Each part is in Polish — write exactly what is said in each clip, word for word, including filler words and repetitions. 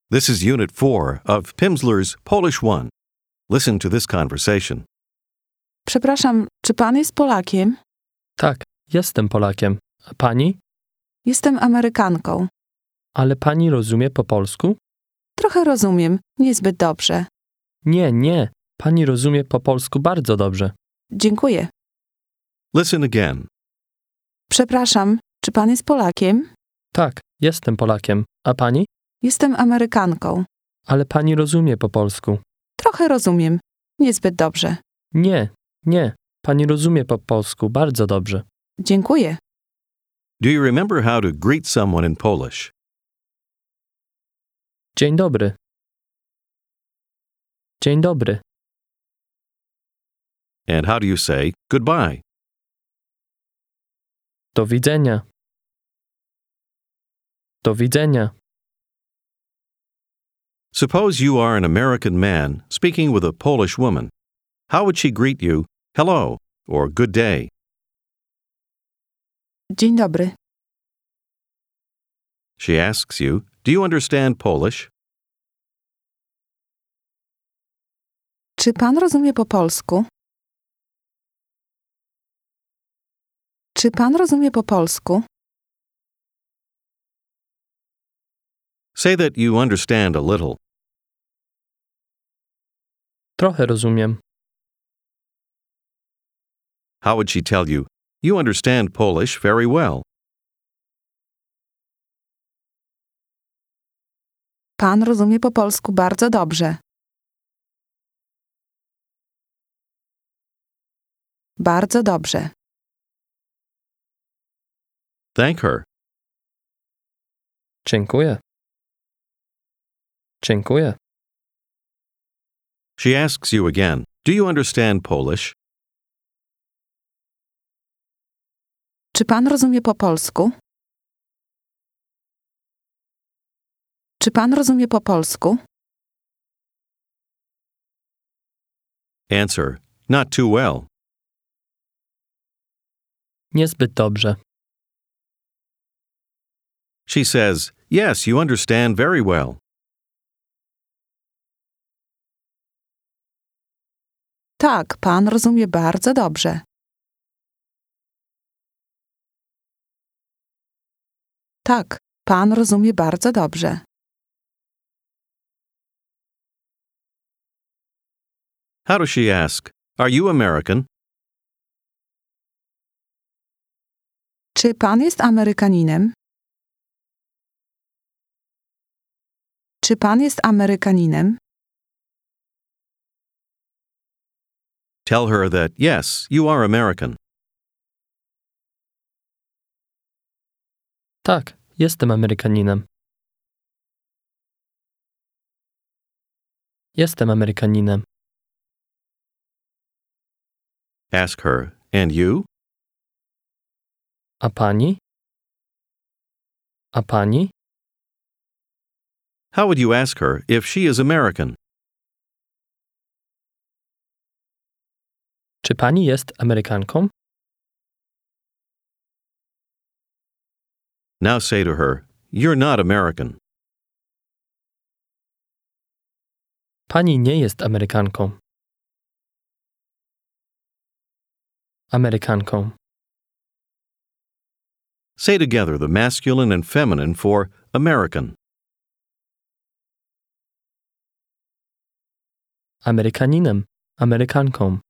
This is Unit four of Pimsleur's Polish one. Listen to this conversation. Przepraszam, czy pan jest Polakiem? Tak, jestem Polakiem. A pani? Jestem Amerykanką. Ale pani rozumie po polsku? Trochę rozumiem, niezbyt dobrze. Nie, nie. Pani rozumie po polsku bardzo dobrze. Dziękuję. Listen again. Przepraszam, czy pan jest Polakiem? Tak, jestem Polakiem. A pani? Jestem Amerykanką. Ale pani rozumie po polsku. Trochę rozumiem, niezbyt dobrze. Nie, nie. Pani rozumie po polsku bardzo dobrze. Dziękuję. Do you remember how to greet someone in Polish? Dzień dobry. Dzień dobry. And how do you say goodbye? Do widzenia. Do widzenia. Suppose you are an American man speaking with a Polish woman. How would she greet you, hello, or good day? Dzień dobry. She asks you, do you understand Polish? Czy pan rozumie po polsku? Czy pan rozumie po polsku? Say that you understand a little. Trochę rozumiem. How would she tell you, you understand Polish very well? Pan rozumie po polsku bardzo dobrze. Bardzo dobrze. Thank her. Dziękuję. Dziękuję. She asks you again, do you understand Polish? Czy pan rozumie po polsku? Czy pan rozumie po polsku? Answer, not too well. Niezbyt dobrze. She says, yes, you understand very well. Tak, pan rozumie bardzo dobrze. Tak, pan rozumie bardzo dobrze. How does she ask, are you American? Czy pan jest Amerykaninem? Czy pan jest Amerykaninem? Tell her that, yes, you are American. Tak, jestem Amerykaninem. Jestem Amerykaninem. Ask her, and you? A pani? A pani? How would you ask her if she is American? Czy pani jest Amerykanką? Now say to her, you're not American. Pani nie jest Amerykanką. Amerykanką. Say together the masculine and feminine for American. Amerykaninem. Amerykanką.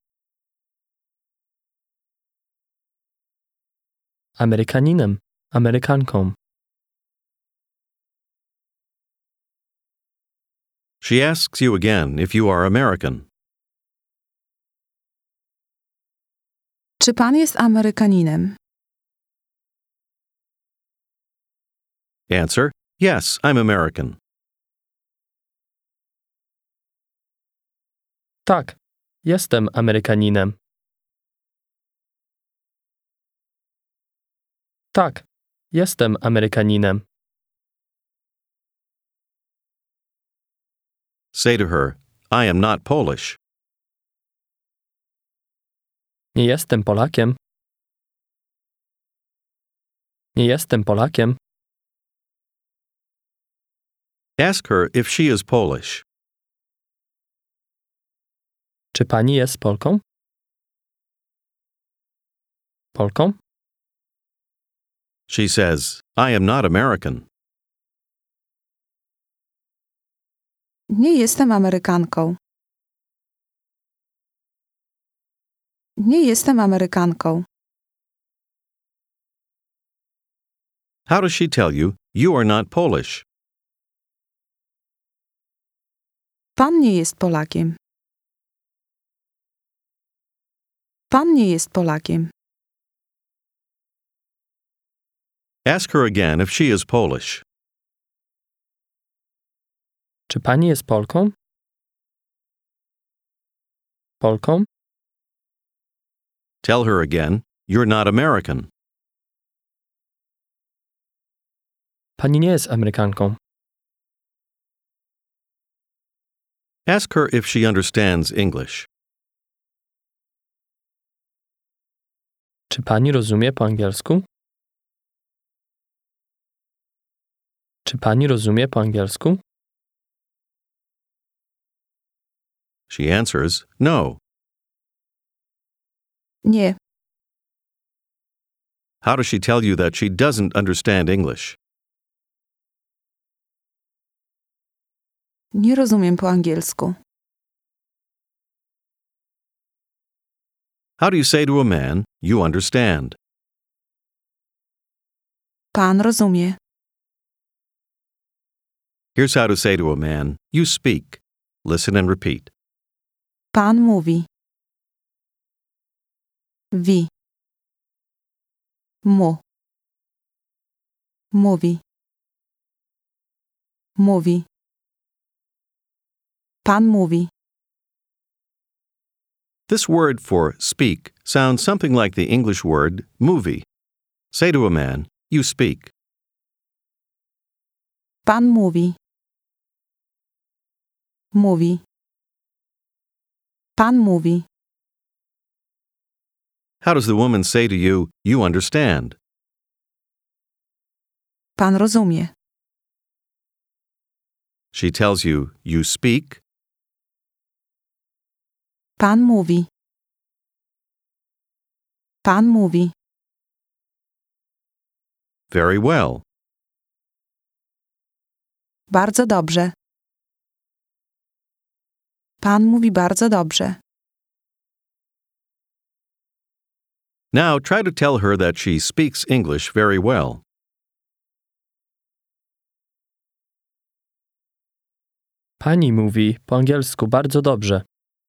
Amerykaninem. Amerykanką. She asks you again if you are American. Czy pan jest Amerykaninem? Answer, yes, I'm American. Tak, jestem Amerykaninem. Tak, jestem Amerykaninem. Say to her, I am not Polish. Nie jestem Polakiem. Nie jestem Polakiem. Ask her if she is Polish. Czy pani jest Polką? Polką? She says, I am not American. Nie jestem Amerykanką. Nie jestem Amerykanką. How does she tell you you are not Polish? Pan nie jest Polakiem. Pan nie jest Polakiem. Ask her again if she is Polish. Czy pani jest Polką? Polką? Tell her again, you're not American. Pani nie jest Amerykanką. Ask her if she understands English. Czy pani rozumie po angielsku? Czy pani rozumie po angielsku? She answers, no. Nie. How does she tell you that she doesn't understand English? Nie rozumiem po angielsku. How do you say to a man, you understand? Pan rozumie. Here's how to say to a man, you speak. Listen and repeat. Pan mówi. Wi. Mu. Mówi. Mówi. Pan mówi. This word for speak sounds something like the English word movie. Say to a man, you speak. Pan mówi. Mówi. Pan mówi. How does the woman say to you, you understand? Pan rozumie. She tells you, you speak. Pan mówi. Pan mówi. Very well. Bardzo dobrze. Pan mówi bardzo dobrze. Now try to tell her that she speaks English very well. Pani mówi po angielsku bardzo dobrze.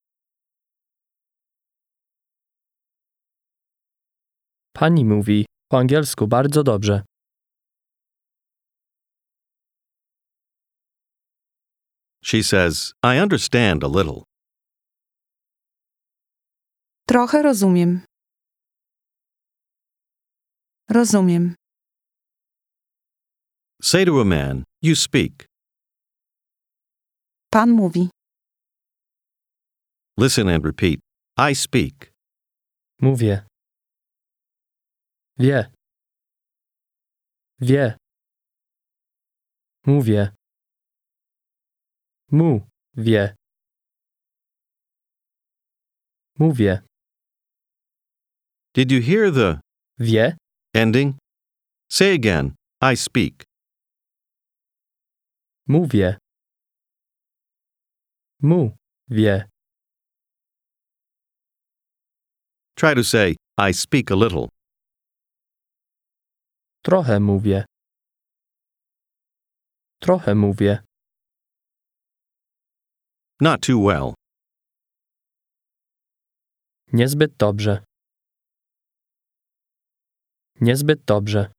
Pani mówi po angielsku bardzo dobrze. She says, I understand a little. Trochę rozumiem. Rozumiem. Say to a man, you speak. Pan mówi. Listen and repeat. I speak. Mówię. Wie. Wie. Mówię. Mu. Wie. Mówię. Did you hear the Wie. ending? Say again, I speak. Mówię. Mu. Wie. Try to say, I speak a little. Trochę mówię. Trochę mówię. Not too well. Niezbyt dobrze. Niezbyt dobrze.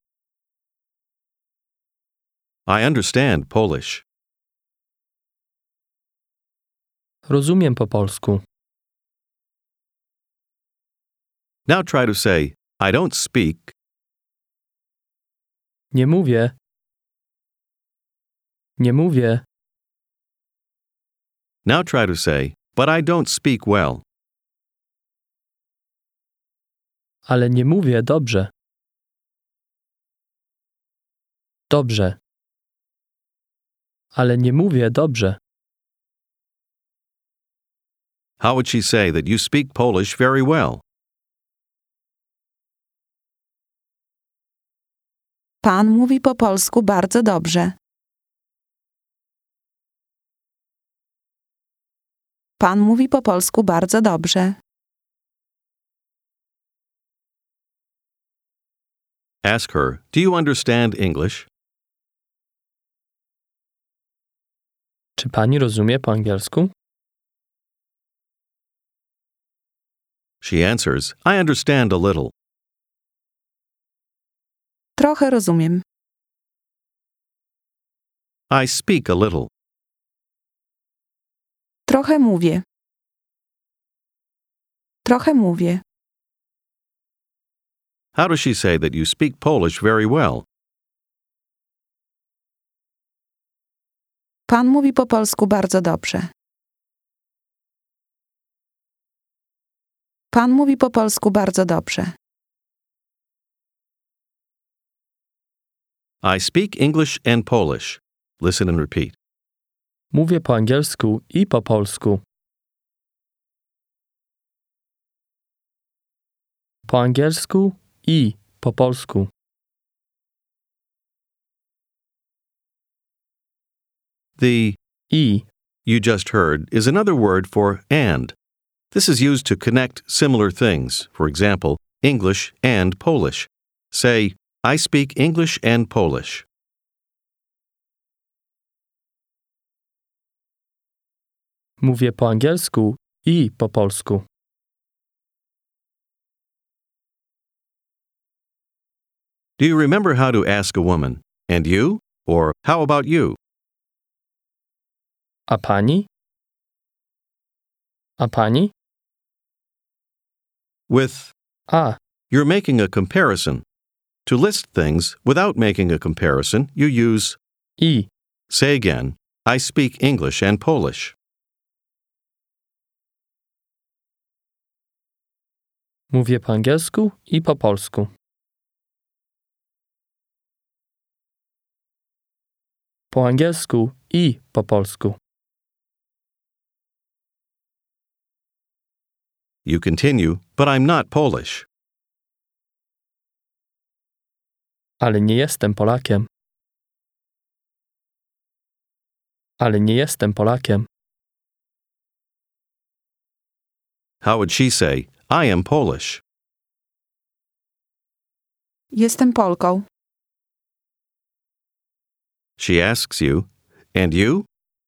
I understand Polish. Rozumiem po polsku. Now try to say, I don't speak. Nie mówię. Nie mówię. Now try to say, but I don't speak well. Ale nie mówię dobrze. Dobrze. Ale nie mówię dobrze. How would she say that you speak Polish very well? Pan mówi po polsku bardzo dobrze. Pan mówi po polsku bardzo dobrze. Ask her, do you understand English? Czy pani rozumie po angielsku? She answers, I understand a little. Trochę rozumiem. I speak a little. Trochę mówię. Trochę mówię. How does she say that you speak Polish very well? Pan mówi po polsku bardzo dobrze. Pan mówi po polsku bardzo dobrze. I speak English and Polish. Listen and repeat. Mówię po angielsku i po polsku. Po angielsku i po polsku. The I you just heard is another word for and. This is used to connect similar things. For example, English and Polish. Say, I speak English and Polish. mówię po angielsku i po polsku. Do you remember how to ask a woman, and you? Or how about you? A pani? A pani? With A. you're making a comparison. To list things without making a comparison, you use I. Say again, I speak English and Polish. Mówię po angielsku i po polsku. Po angielsku i po polsku. You continue, but I'm not Polish. Ale nie jestem Polakiem. Ale nie jestem Polakiem. How would she say, I am Polish? Jestem Polką. She asks you, and you?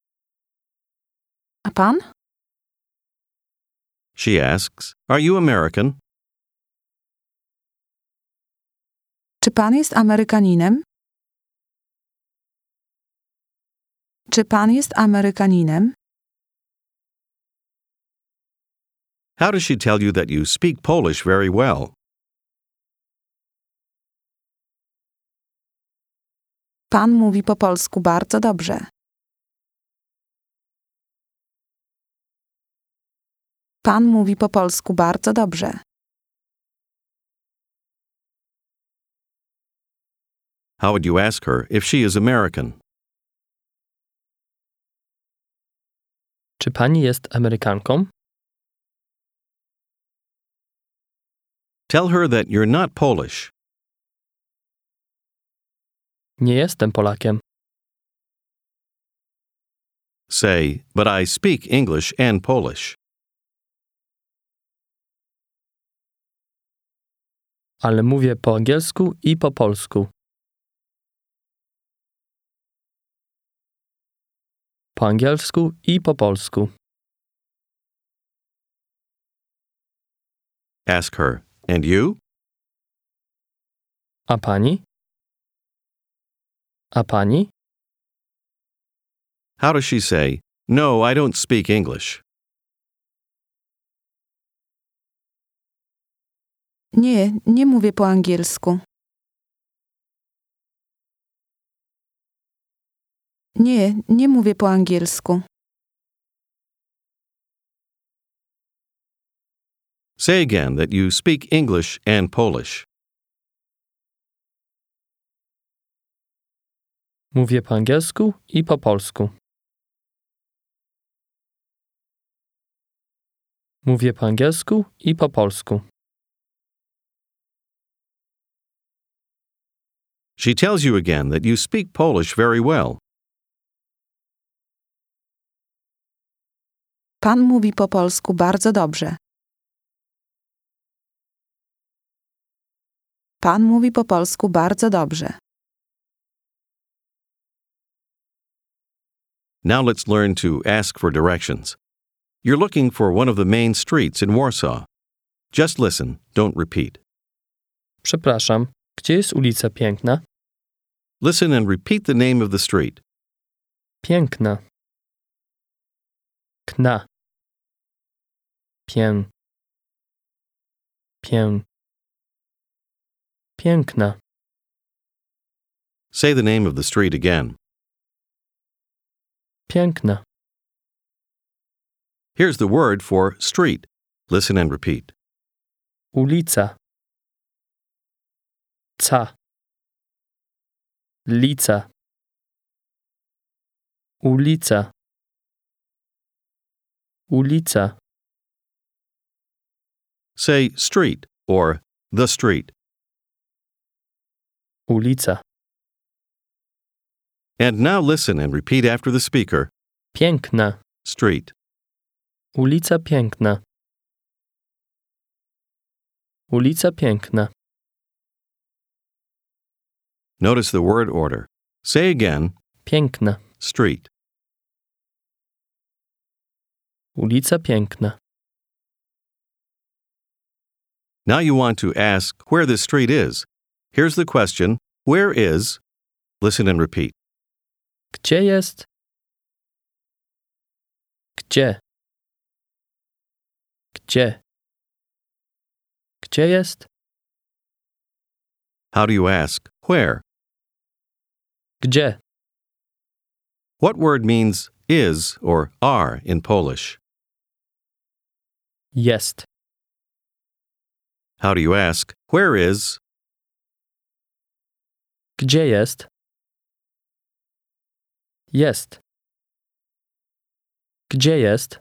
A pan? She asks, are you American? Czy pan jest Amerykaninem? Czy pan jest Amerykaninem? How does she tell you that you speak Polish very well? Pan mówi po polsku bardzo dobrze. Pan mówi po polsku bardzo dobrze. How would you ask her if she is American? Czy pani jest Amerykanką? Tell her that you're not Polish. Nie jestem Polakiem. Say, but I speak English and Polish. Ale mówię po angielsku i po polsku. Po angielsku i po polsku. Ask her, and you? A pani? A pani? How does she say, no, I don't speak English? Nie, nie mówię po angielsku. Nie, nie mówię po angielsku. Say again that you speak English and Polish. Mówię po angielsku i po polsku. Mówię po angielsku i po polsku. She tells you again that you speak Polish very well. Pan mówi po polsku bardzo dobrze. Pan mówi po polsku bardzo dobrze. Now let's learn to ask for directions. You're looking for one of the main streets in Warsaw. Just listen, don't repeat. Przepraszam, gdzie jest ulica Piękna? Listen and repeat the name of the street. Piękna. Kna. Pię. Pię. Piękna. Say the name of the street again. Piękna. Here's the word for street. Listen and repeat. Ulica. Ca. Lica. Ulica. Ulica. Say street or the street. Ulica. And now listen and repeat after the speaker. Piękna. Street. Ulica Piękna. Ulica Piękna. Notice the word order. Say again, Piękna. street. Ulica Piękna. Now you want to ask where this street is. Here's the question, where is? Listen and repeat. Gdzie jest? Gdzie? Gdzie? Gdzie jest? How do you ask where? Gdzie? What word means is or are in Polish? Jest. How do you ask where is? Gdzie jest? Jest. Gdzie jest?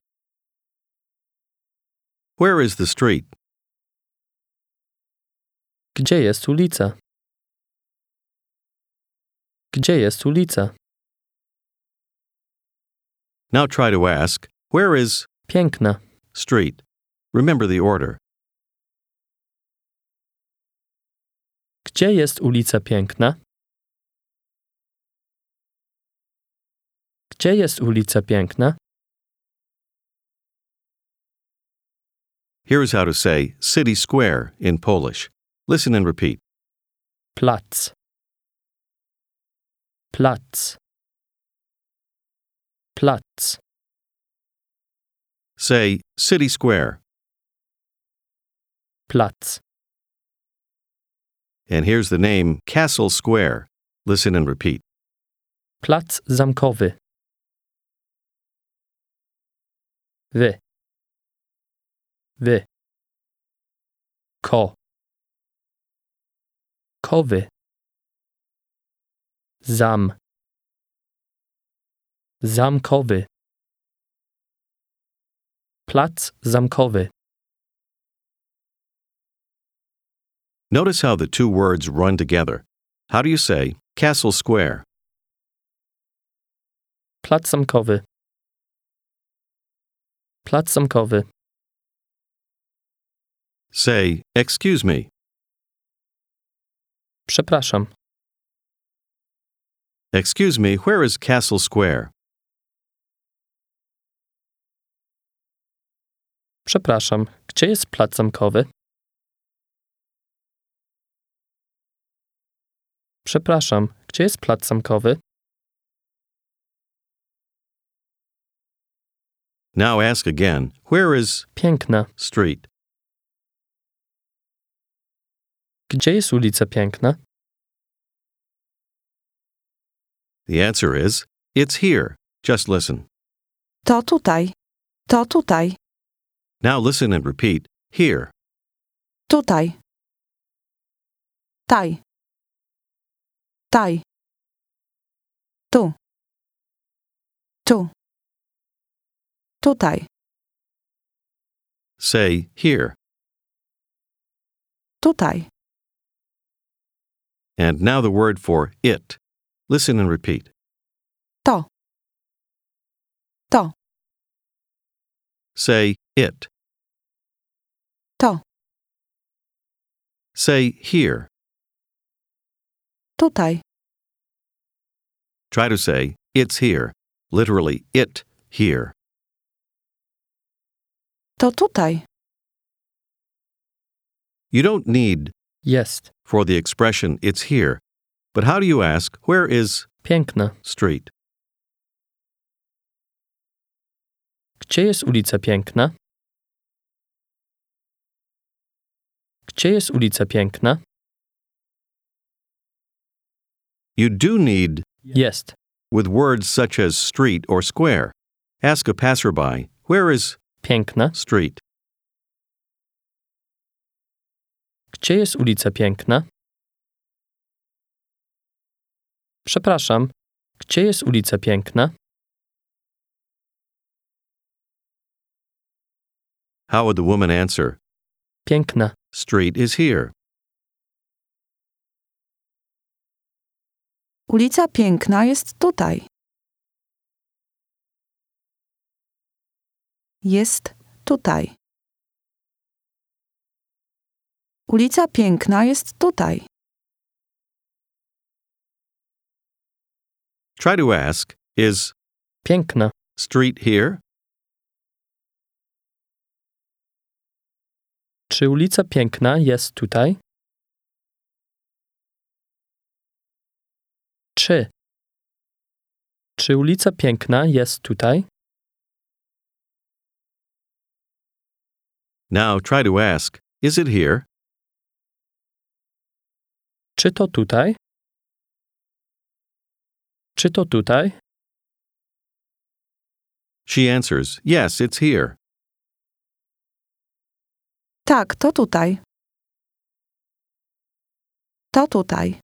Where is the street? Gdzie jest ulica? Gdzie jest ulica? Now try to ask where is Piękna. street? Remember the order. Gdzie jest ulica Piękna? Gdzie jest ulica Piękna? Here's how to say city square in Polish. Listen and repeat. Plac. Plac. Plac. Say city square. Plac. And here's the name Castle Square. Listen and repeat. Plac Zamkowy. Wy. Wy. Ko. Kowy. Zam. Zamkowy. Plac Zamkowy. Notice how the two words run together. How do you say Castle Square? Plac Zamkowy. Plac Zamkowy. Say, excuse me. Przepraszam. Excuse me, where is Castle Square? Przepraszam. Gdzie jest Plac Zamkowy? Przepraszam. Gdzie jest Plac Zamkowy? Now ask again, where is Piękna. street? Gdzie jest ulica Piękna? The answer is, it's here. Just listen. To tutaj. To tutaj. Now listen and repeat, here. Tutaj. Taj. Taj. Tu. Tutaj. Say here. Tutaj. And now the word for it. Listen and repeat. To. To. Say it. To. Say here. Tutaj. Try to say it's here. Literally, it here. To tutaj. You don't need Jest. for the expression it's here. But how do you ask, where is Piękna. street? Gdzie jest ulica Piękna? Gdzie jest ulica Piękna? You do need Jest. with words such as street or square. Ask a passerby, where is Piękna. street? Gdzie jest ulica Piękna? Przepraszam. Gdzie jest ulica Piękna? How would the woman answer? Piękna. Street is here. Ulica Piękna jest tutaj. Jest tutaj. Ulica Piękna jest tutaj. Try to ask, is Piękna. street here? Czy ulica Piękna jest tutaj? Czy? Czy ulica Piękna jest tutaj? Now try to ask, is it here? Czy to tutaj? Czy to tutaj? She answers, yes, it's here. Tak, to tutaj. To tutaj.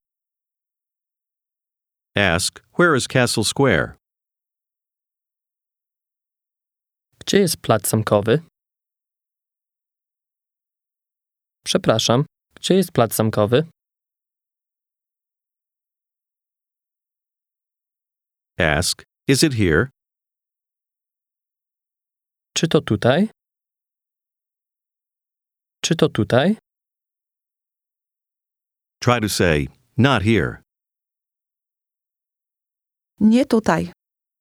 Ask, where is Castle Square? Gdzie jest plac zamkowy? Przepraszam, gdzie jest plac zamkowy? Ask, is it here? Czy to tutaj? Czy to tutaj? Try to say, not here. Nie tutaj.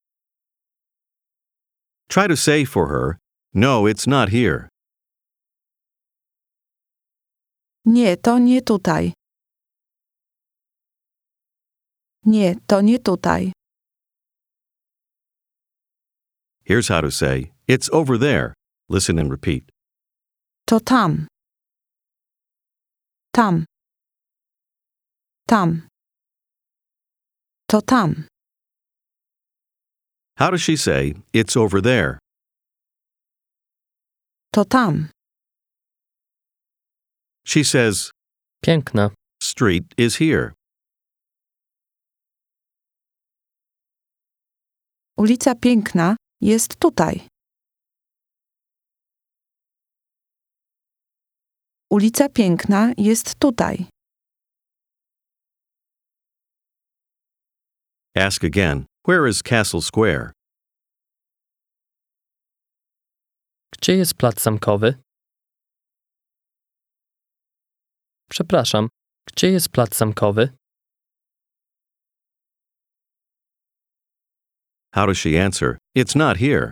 Try to say for her, no, it's not here. Nie, to nie tutaj. Nie, to nie tutaj. Here's how to say, it's over there. Listen and repeat. To tam. Tam. Tam. To tam. How does she say, it's over there? To tam. She says, Piękna. street is here. Ulica Piękna jest tutaj. Ulica Piękna jest tutaj. Ask again, where is Castle Square? Gdzie jest plac zamkowy? Przepraszam, gdzie jest plac zamkowy? How does she answer, it's not here?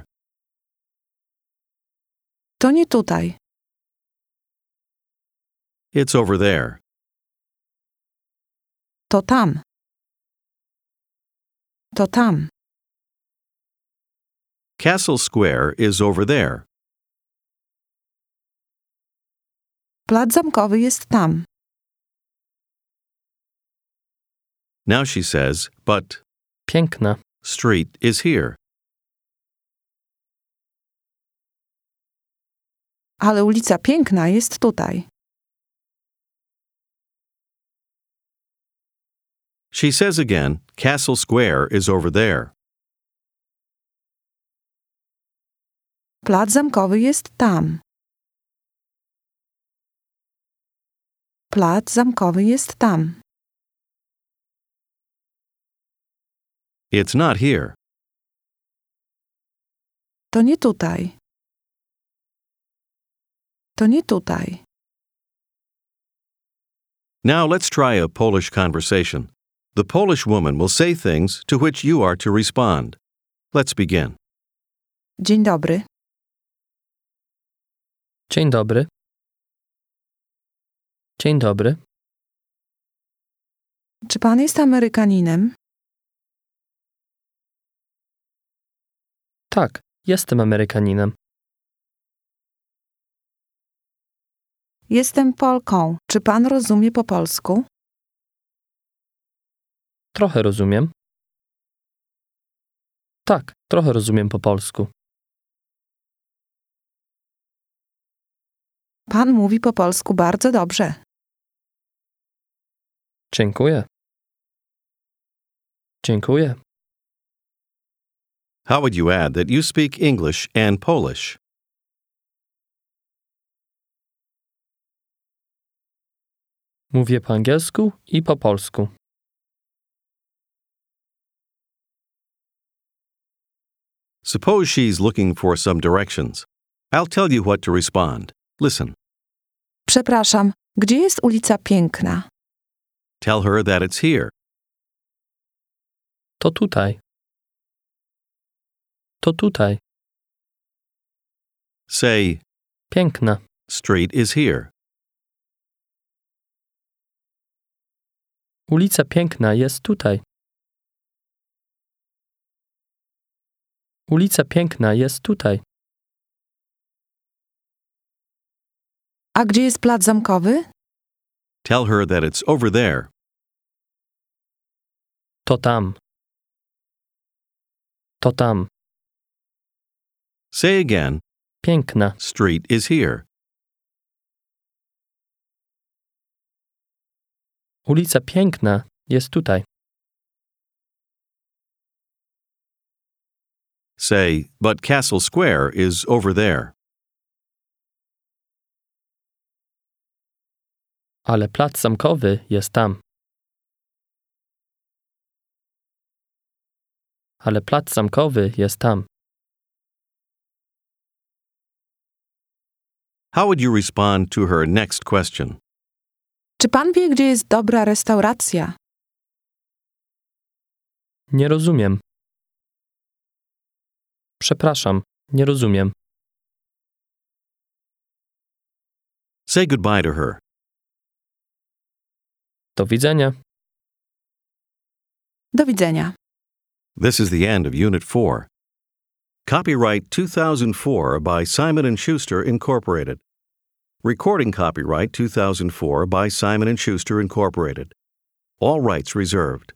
To nie tutaj. It's over there. To tam. To tam. Castle Square is over there. Plac zamkowy jest tam. Now she says, but Piękna. street is here. Ale ulica Piękna jest tutaj. She says again, Castle Square is over there. Plac zamkowy jest tam. Plac zamkowy jest tam. It's not here. To nie tutaj. To nie tutaj. Now let's try a Polish conversation. The Polish woman will say things to which you are to respond. Let's begin. Dzień dobry. Dzień dobry. Dzień dobry. Czy pan jest Amerykaninem? Tak, jestem Amerykaninem. Jestem Polką. Czy pan rozumie po polsku? Trochę rozumiem. Tak, trochę rozumiem po polsku. Pan mówi po polsku bardzo dobrze. Dziękuję. Dziękuję. How would you add that you speak English and Polish? Mówię po angielsku i po polsku. Suppose she's looking for some directions. I'll tell you what to respond. Listen. Przepraszam, gdzie jest ulica Piękna? Tell her that it's here. To tutaj. To tutaj. Say, Piękna. street is here. Ulica Piękna jest tutaj. Ulica Piękna jest tutaj. A gdzie jest plac zamkowy? Tell her that it's over there. To tam. To tam. Say again, Piękna. street is here. Ulica Piękna jest tutaj. Say, but Castle Square is over there. Ale plac zamkowy jest tam. Ale plac zamkowy jest tam. How would you respond to her next question? Czy pan wie, gdzie jest dobra restauracja? Nie rozumiem. Przepraszam, nie rozumiem. Say goodbye to her. Do widzenia. Do widzenia. This is the end of Unit four. Copyright two thousand four by Simon and Schuster, Incorporated. Recording copyright two thousand four by Simon and Schuster, Incorporated. All rights reserved.